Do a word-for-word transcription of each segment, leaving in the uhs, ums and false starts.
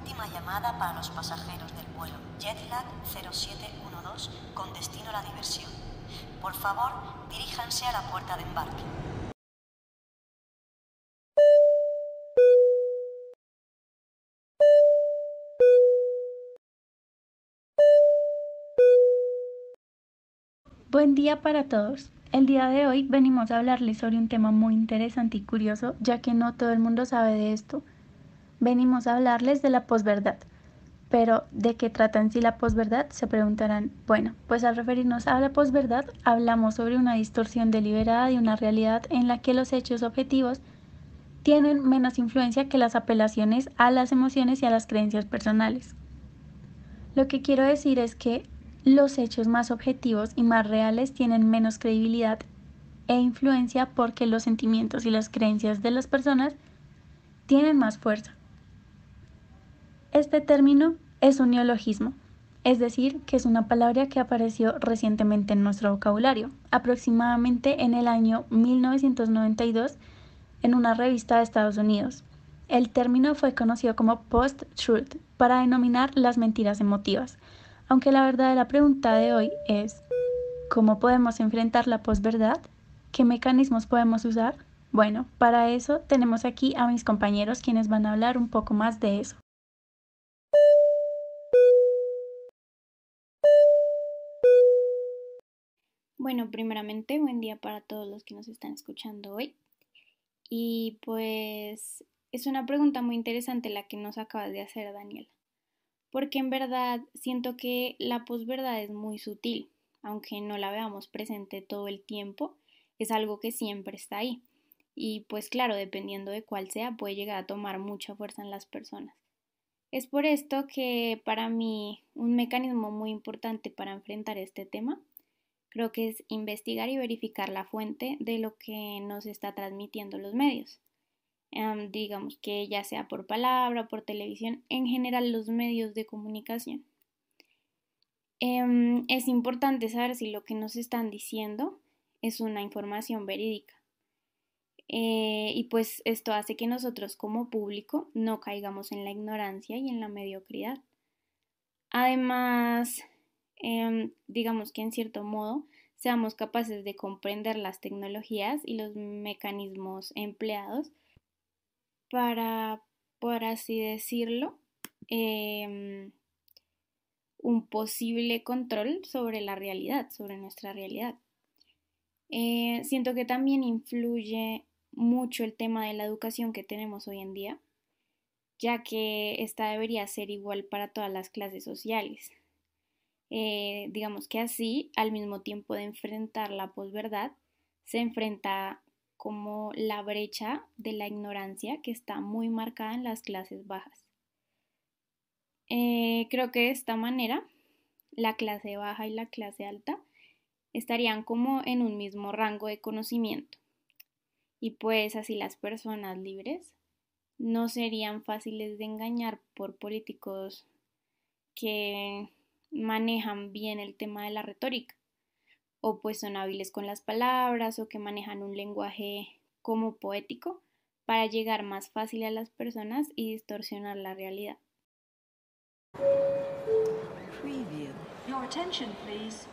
Última llamada para los pasajeros del vuelo Jetlag cero siete uno dos con destino a la diversión. Por favor, diríjanse a la puerta de embarque. Buen día para todos. El día de hoy venimos a hablarles sobre un tema muy interesante y curioso, ya que no todo el mundo sabe de esto. Venimos a hablarles de la posverdad. Pero, ¿de qué trata en sí la posverdad? Se preguntarán. Bueno, pues al referirnos a la posverdad, hablamos sobre una distorsión deliberada de una realidad en la que los hechos objetivos tienen menos influencia que las apelaciones a las emociones y a las creencias personales. Lo que quiero decir es que los hechos más objetivos y más reales tienen menos credibilidad e influencia porque los sentimientos y las creencias de las personas tienen más fuerza. Este término es un neologismo, es decir, que es una palabra que apareció recientemente en nuestro vocabulario, aproximadamente en el año mil novecientos noventa y dos en una revista de Estados Unidos. El término fue conocido como post-truth para denominar las mentiras emotivas, aunque la verdadera pregunta de hoy es ¿cómo podemos enfrentar la posverdad? ¿Qué mecanismos podemos usar? Bueno, para eso tenemos aquí a mis compañeros quienes van a hablar un poco más de eso. Bueno, primeramente, buen día para todos los que nos están escuchando hoy. Y pues es una pregunta muy interesante la que nos acabas de hacer, Daniela, porque en verdad siento que la posverdad es muy sutil, aunque no la veamos presente todo el tiempo, es algo que siempre está ahí. Y pues claro, dependiendo de cuál sea, puede llegar a tomar mucha fuerza en las personas. Es por esto que para mí un mecanismo muy importante para enfrentar este tema creo que es investigar y verificar la fuente de lo que nos está transmitiendo los medios. Um, digamos que ya sea por palabra, por televisión, en general los medios de comunicación. Um, es importante saber si lo que nos están diciendo es una información verídica. Eh, y pues esto hace que nosotros como público no caigamos en la ignorancia y en la mediocridad. Además, eh, digamos que en cierto modo seamos capaces de comprender las tecnologías y los mecanismos empleados para, por así decirlo, eh, un posible control sobre la realidad, sobre nuestra realidad. Eh, siento que también influye mucho el tema de la educación que tenemos hoy en día, ya que esta debería ser igual para todas las clases sociales. Eh, digamos que así, al mismo tiempo de enfrentar la posverdad, se enfrenta como la brecha de la ignorancia que está muy marcada en las clases bajas. Eh, creo que de esta manera, la clase baja y la clase alta estarían como en un mismo rango de conocimiento y pues así las personas libres no serían fáciles de engañar por políticos que manejan bien el tema de la retórica o pues son hábiles con las palabras o que manejan un lenguaje como poético para llegar más fácil a las personas y distorsionar la realidad. Preview. Your attention, please.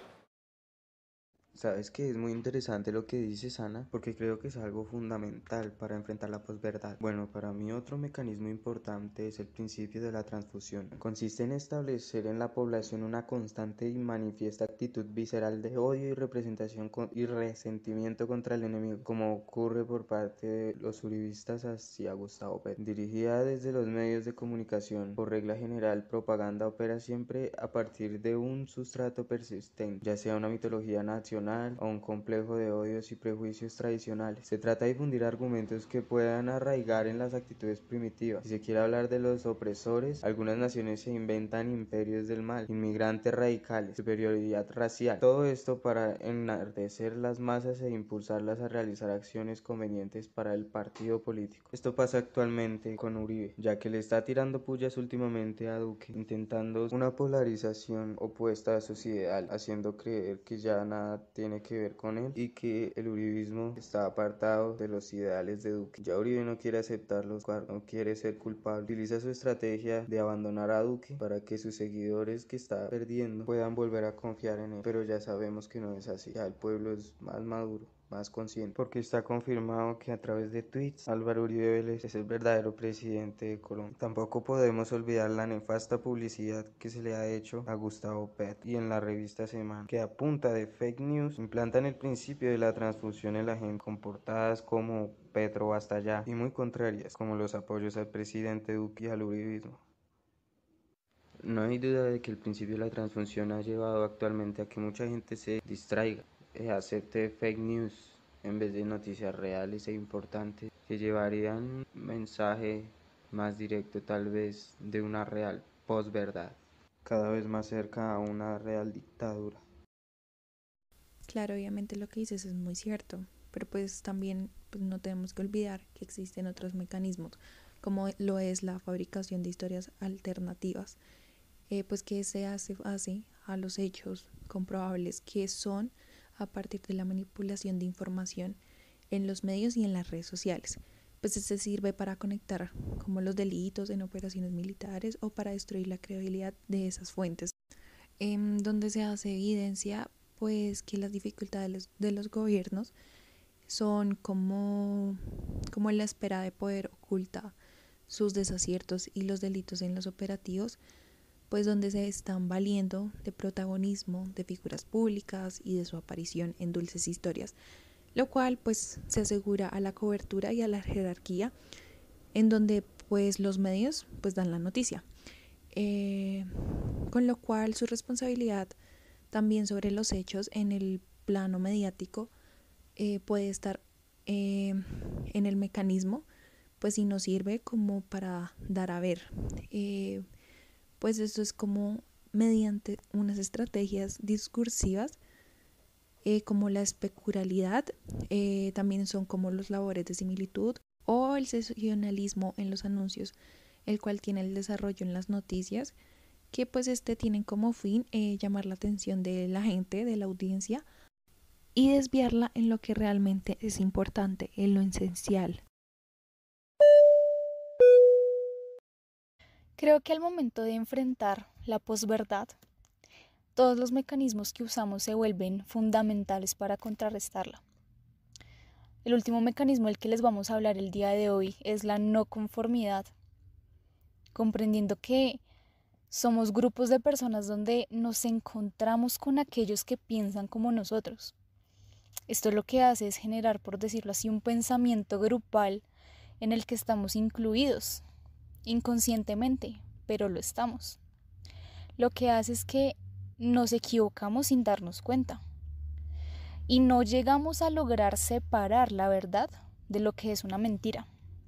Sabes que es muy interesante lo que dices, Ana, porque creo que es algo fundamental para enfrentar la posverdad. Bueno, para mí otro mecanismo importante es el principio de la transfusión. Consiste en establecer en la población una constante y manifiesta actitud visceral de odio y representación con, y resentimiento contra el enemigo, como ocurre por parte de los uribistas hacia Gustavo Petro. Dirigida desde los medios de comunicación, por regla general, propaganda opera siempre a partir de un sustrato persistente, ya sea una mitología nacional o un complejo de odios y prejuicios tradicionales. Se trata de difundir argumentos que puedan arraigar en las actitudes primitivas. Si se quiere hablar de los opresores, algunas naciones se inventan imperios del mal, inmigrantes radicales, superioridad racial. Todo esto para enardecer las masas e impulsarlas a realizar acciones convenientes para el partido político. Esto pasa actualmente con Uribe, ya que le está tirando pullas últimamente a Duque, intentando una polarización opuesta a su ideal, haciendo creer que ya nada tiene que ver con él y que el uribismo está apartado de los ideales de Duque. Ya Uribe no quiere aceptarlos, no quiere ser culpable. Utiliza su estrategia de abandonar a Duque para que sus seguidores que está perdiendo puedan volver a confiar en él. Pero ya sabemos que no es así. Ya el pueblo es más maduro, más consciente, porque está confirmado que a través de tweets Álvaro Uribe Vélez es el verdadero presidente de Colombia. Tampoco podemos olvidar la nefasta publicidad que se le ha hecho a Gustavo Petro y en la revista Semana, que a punta de fake news implantan el principio de la transfusión en la gente con portadas como Petro basta ya y muy contrarias como los apoyos al presidente Duque y al uribismo. No hay duda de que el principio de la transfusión ha llevado actualmente a que mucha gente se distraiga, eh, acepte fake news en vez de noticias reales e importantes que llevarían un mensaje más directo tal vez de una real posverdad, cada vez más cerca a una real dictadura. Claro, obviamente lo que dices es muy cierto, pero pues también pues, no tenemos que olvidar que existen otros mecanismos, como lo es la fabricación de historias alternativas, eh, pues que se hace así a los hechos comprobables que son a partir de la manipulación de información en los medios y en las redes sociales. Pues este sirve para conectar como los delitos en operaciones militares o para destruir la credibilidad de esas fuentes, eh, donde se hace evidencia pues que las dificultades de los gobiernos son como, como la espera de poder oculta sus desaciertos y los delitos en los operativos, pues donde se están valiendo de protagonismo de figuras públicas y de su aparición en dulces historias, lo cual pues se asegura a la cobertura y a la jerarquía en donde pues los medios pues dan la noticia, eh, con lo cual su responsabilidad también sobre los hechos en el plano mediático eh, puede estar eh, en el mecanismo, pues si nos sirve como para dar a ver, eh, pues esto es como mediante unas estrategias discursivas eh, como la especularidad, eh, también son como los labores de similitud o el sensacionalismo en los anuncios, el cual tiene el desarrollo en las noticias, que pues este tienen como fin eh, llamar la atención de la gente, de la audiencia, y desviarla en lo que realmente es importante, en lo esencial. Creo que al momento de enfrentar la posverdad, todos los mecanismos que usamos se vuelven fundamentales para contrarrestarla. El último mecanismo del que les vamos a hablar el día de hoy es la no conformidad, comprendiendo que somos grupos de personas donde nos encontramos con aquellos que piensan como nosotros. Esto lo que hace es generar, por decirlo así, un pensamiento grupal en el que estamos incluidos, inconscientemente, pero lo estamos. Lo que hace es que nos equivocamos sin darnos cuenta y no llegamos a lograr separar la verdad de lo que es una mentira.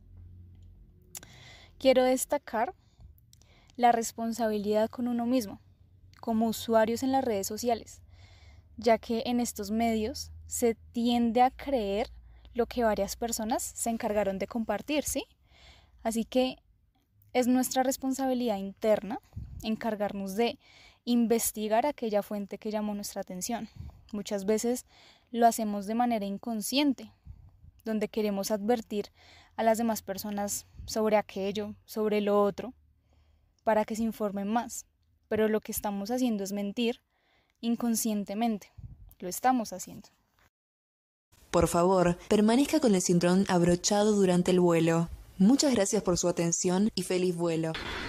Quiero destacar la responsabilidad con uno mismo, como usuarios en las redes sociales, ya que en estos medios se tiende a creer lo que varias personas se encargaron de compartir, ¿sí? Así que es nuestra responsabilidad interna encargarnos de investigar aquella fuente que llamó nuestra atención. Muchas veces lo hacemos de manera inconsciente, donde queremos advertir a las demás personas sobre aquello, sobre lo otro, para que se informen más. Pero lo que estamos haciendo es mentir inconscientemente. Lo estamos haciendo. Por favor, permanezca con el cinturón abrochado durante el vuelo. Muchas gracias por su atención y feliz vuelo.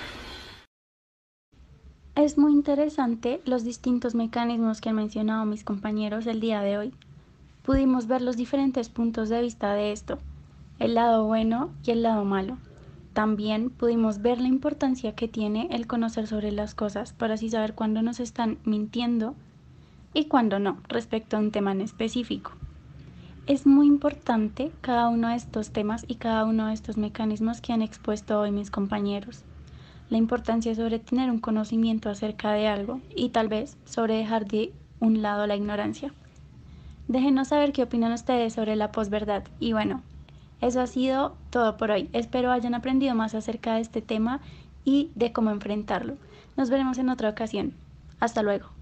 Es muy interesante los distintos mecanismos que han mencionado mis compañeros el día de hoy. Pudimos ver los diferentes puntos de vista de esto, el lado bueno y el lado malo. También pudimos ver la importancia que tiene el conocer sobre las cosas para así saber cuándo nos están mintiendo y cuándo no, respecto a un tema en específico. Es muy importante cada uno de estos temas y cada uno de estos mecanismos que han expuesto hoy mis compañeros. La importancia sobre tener un conocimiento acerca de algo y tal vez sobre dejar de un lado la ignorancia. Déjenos saber qué opinan ustedes sobre la posverdad. Y bueno, eso ha sido todo por hoy. Espero hayan aprendido más acerca de este tema y de cómo enfrentarlo. Nos veremos en otra ocasión. Hasta luego.